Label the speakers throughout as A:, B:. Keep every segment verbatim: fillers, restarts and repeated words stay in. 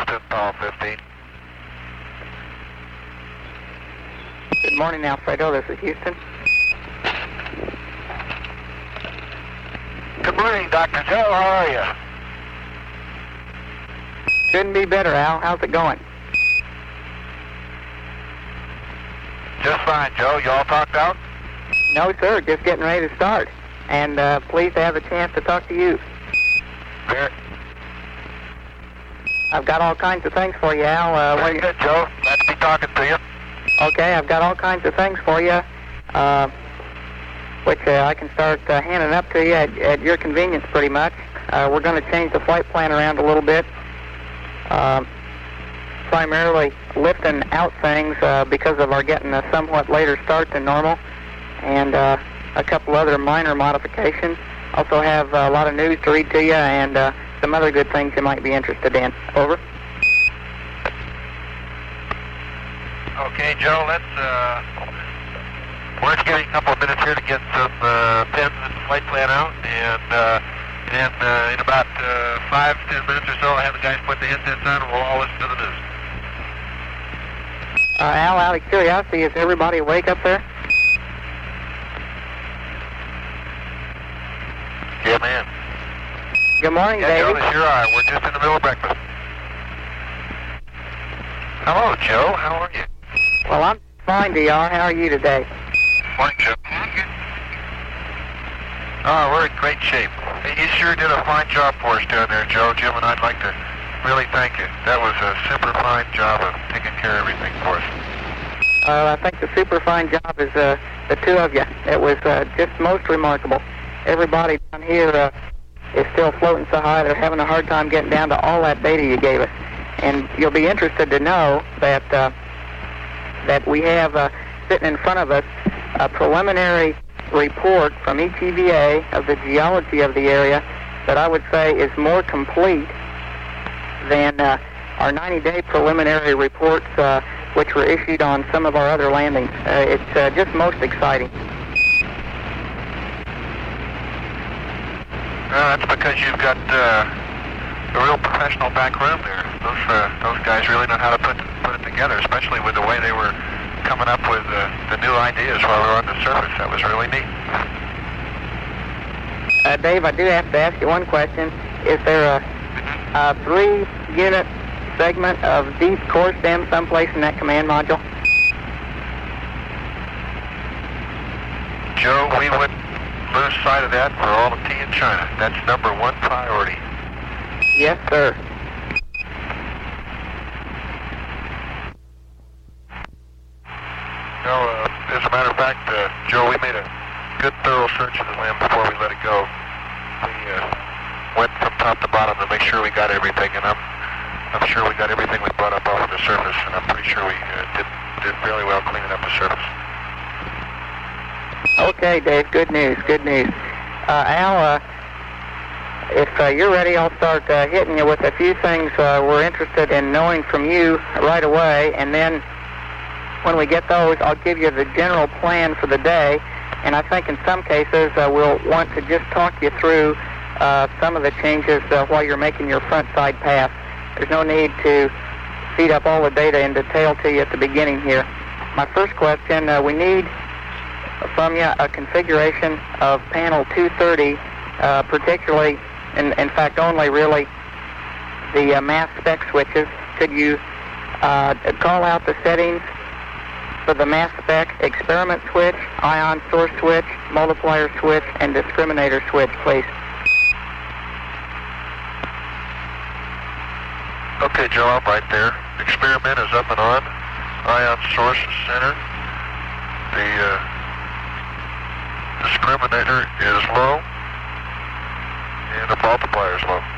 A: Houston, Paul fifteen.
B: Good morning, Alfredo. This is Houston.
A: Good morning, Doctor Joe. How are you?
B: Couldn't be better, Al. How's it going?
A: Just fine, Joe. You all talked out?
B: No, sir. Just getting ready to start. And uh, pleased to have a chance to talk to you.
A: Very,
B: I've got all kinds of things for you, Al. Uh,
A: very
B: when-
A: good, Joe. Glad to be talking to you.
B: Okay, I've got all kinds of things for you, uh, which uh, I can start uh, handing up to you at, at your convenience pretty much. Uh, we're going to change the flight plan around a little bit, uh, primarily lifting out things uh, because of our getting a somewhat later start than normal, and uh, a couple other minor modifications. Also have a lot of news to read to you and uh, some other good things you might be interested in. Over.
A: Okay, Joe, let's, uh, we're just getting a couple of minutes here to get some uh, pins and flight plan out, and uh, and uh, in about uh, five, ten minutes or so, I'll have the guys put the headsets on, and we'll all listen to the news.
B: Uh, Al, out of curiosity, is everybody awake up there?
A: Yeah, man.
B: Good morning,
A: Yeah, Joe,
B: David.
A: they sure are. We're just in the middle of breakfast. Hello, Joe. How are you?
B: Well, I'm fine, D R. How are you today?
A: Morning, Joe. Oh, we're in great shape. Hey, you sure did a fine job for us down there, Joe. Jim and I'd like to really thank you. That was a super fine job of taking care of everything for us.
B: Uh, I think the super fine job is uh, the two of you. It was uh, just most remarkable. Everybody down here uh, is still floating so high they're having a hard time getting down to all that data you gave us. And you'll be interested to know that uh, that we have uh, sitting in front of us a preliminary report from E T V A of the geology of the area that I would say is more complete than uh, our ninety-day preliminary reports uh, which were issued on some of our other landings. Uh, it's uh, just most exciting.
A: Uh, that's because you've got uh, a real professional background there. Those uh, those guys really know how to put put it together, especially with the way they were coming up with uh, the new ideas while we were on the surface. That was really neat.
B: Uh, Dave, I do have to ask you one question. Is there a, a three-unit segment of deep core stem someplace in that command module?
A: Joe, we wouldn't lose sight of that for all of tea in China. That's number one priority.
B: Yes, sir.
A: No, uh, as a matter of fact, uh, Joe, we made a good thorough search of the land before we let it go. We uh, went from top to bottom to make sure we got everything, and I'm, I'm sure we got everything we brought up off of the surface, and I'm pretty sure we uh, did, did fairly well cleaning up the surface.
B: Okay, Dave, good news, good news. Uh, Al, uh, if uh, you're ready, I'll start uh, hitting you with a few things uh, we're interested in knowing from you right away, and then when we get those, I'll give you the general plan for the day, and I think in some cases uh, we'll want to just talk you through uh, some of the changes uh, while you're making your front side pass. There's no need to feed up all the data in detail to you at the beginning here. My first question, uh, we need from you a configuration of panel two thirty, uh, particularly, in, in fact only really, the uh, mass spec switches. Could you uh, call out the settings for the mass spec experiment switch, ion source switch, multiplier switch, and discriminator switch, please?
A: Okay, Joe, I'm right there. Experiment is up and on. Ion source is center. The uh, discriminator is low. And the multiplier is low.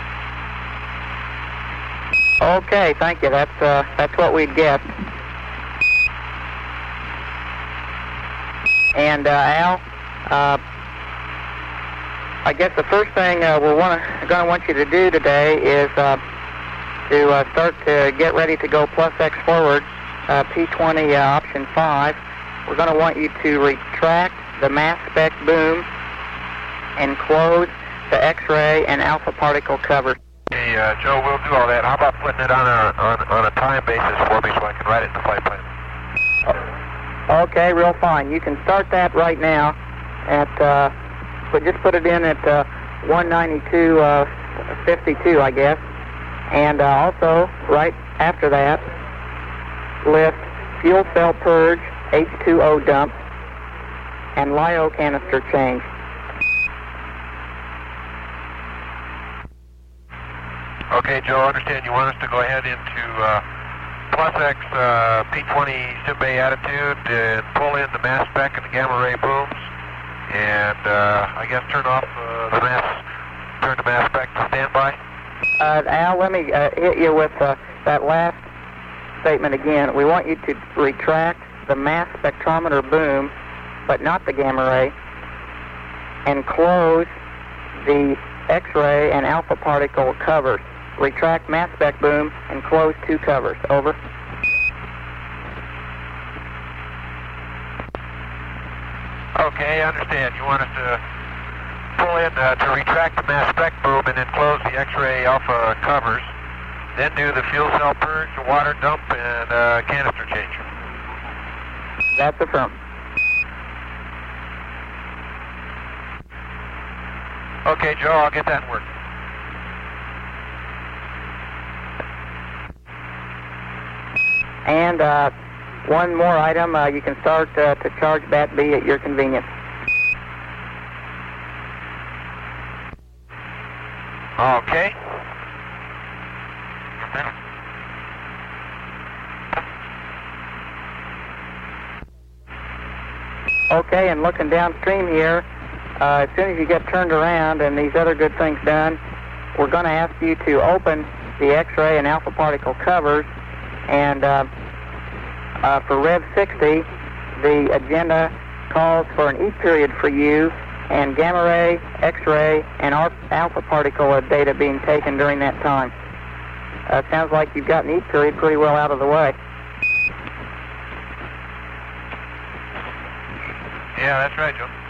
B: Okay, thank you. That's uh, that's what we'd guessed. And uh, Al, uh, I guess the first thing uh, we're wanna, going to want you to do today is uh, to uh, start to get ready to go plus X forward, uh, P twenty uh, option five. We're going to want you to retract the mass spec boom and close the X-ray and alpha particle cover.
A: Hey, uh, Joe, we'll do all that. How about putting it on a, on, on a time basis for me so I can write it in the flight plan?
B: Okay, real fine. You can start that right now at, uh, but just put it in at uh, one ninety-two fifty-two, I guess. And uh, also, right after that, list fuel cell purge, H two O dump, and L I O canister change.
A: Okay, Joe, I understand you want us to go ahead into uh, plus X uh, P twenty SimBay attitude and pull in the mass spec and the gamma ray booms, and uh, I guess turn off uh, the mass, turn the mass spec to standby.
B: Uh, Al, let me uh, hit you with uh, that last statement again. We want you to retract the mass spectrometer boom, but not the gamma ray, and close the X-ray and alpha particle covers. Retract mass spec boom and close two covers. Over.
A: Okay, I understand. You want us to pull in uh, to retract the mass spec boom and then close the X-ray alpha covers, then do the fuel cell purge, the water dump, and uh, canister change.
B: That's affirmed.
A: Okay, Joe, I'll get that working.
B: And uh, one more item, uh, you can start uh, to charge Bat B at your convenience.
A: Okay.
B: Okay, and looking downstream here, uh, as soon as you get turned around and these other good things done, we're going to ask you to open the X-ray and alpha particle covers. And uh, uh, for Rev sixty, the agenda calls for an E period for you, and gamma ray, X-ray, and alpha particle data being taken during that time. Uh, sounds like you've gotten E period pretty well out of the way.
A: Yeah, that's right, Joe.